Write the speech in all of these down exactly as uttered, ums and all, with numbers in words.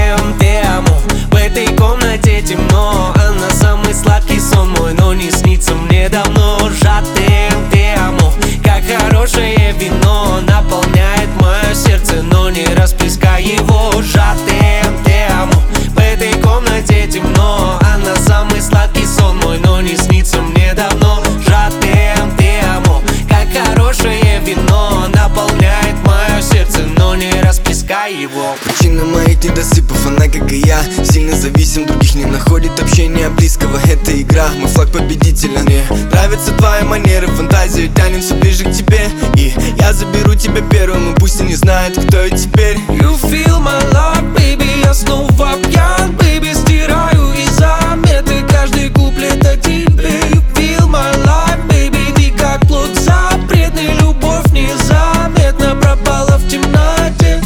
Жатем, te amo. В этой комнате темно, она самый сладкий сон мой, но не снится мне давно. Жатем, te amo. Как хорошее вино наполняет мое сердце, но не расплескай его. Жатем, te amo. В этой комнате темно, она самый сладкий сон мой, но не снится мне давно. Жатем, te amo. Как хорошее вино наполняет мое сердце, но не расплескай его. Причина моих недосыпов, она как и я, сильно зависим, других не находит общения близкого. Это игра, мой флаг победителя. Мне нравятся твои манеры, фантазию тянет все ближе к тебе. И я заберу тебя первым, и пусть и не знает, кто я теперь. You feel my love, baby, я снова пьян, baby. Стираю из заметы каждый куплет о тебе. You feel my life, baby, ты как плод запретный, любовь незаметно пропала в темноте.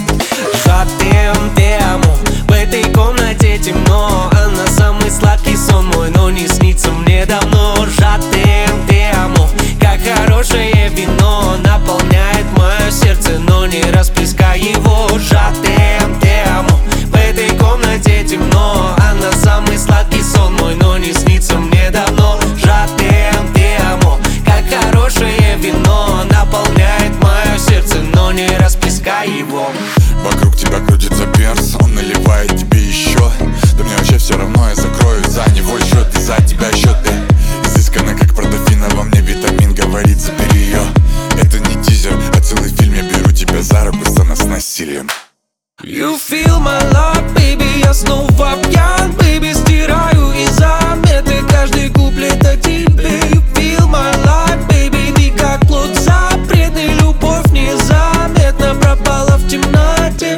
Жатем, te amo. В этой комнате темно, она самый сладкий сон мой, но не снится мне давно. Жатем, te amo. Как хорошее вино наполняет мое сердце, но не расплескай его. Жатем, te amo. В этой комнате темно, она самый сладкий сон мой, но не снится мне давно. Жатем, te amo. Как хорошее вино наполняет мое сердце, но не расплескай его. Вокруг тебя крутится перс, он наливает тебе еще. Да мне вообще все равно, я закрою за него счет. И за тебя счет, ты изысканно, как Продофина. Во мне витамин, говорит, забери ее. Это не тизер, а целый фильм. Я беру тебя за руку, сцена с насилием. You feel my love, baby, я снова пьян, baby. Стираю из заметы каждый куплет о тебе. You feel my life, baby, ты как плод запретный, любовь незаметно пропала в темноте.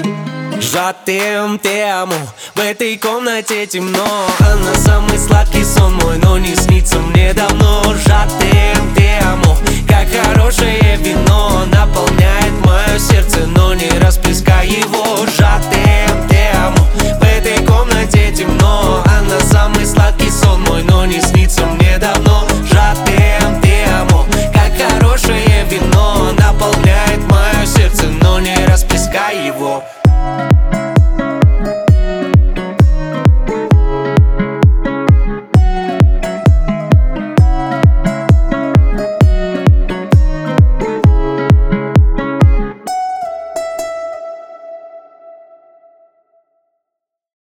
Жатем, te amo. В этой комнате темно, она самый сладкий сон мой, но не снится мне давно. Жатем, te amo. Как хорошее вино наполняет мое сердце, но не расплескай его. Жатем, te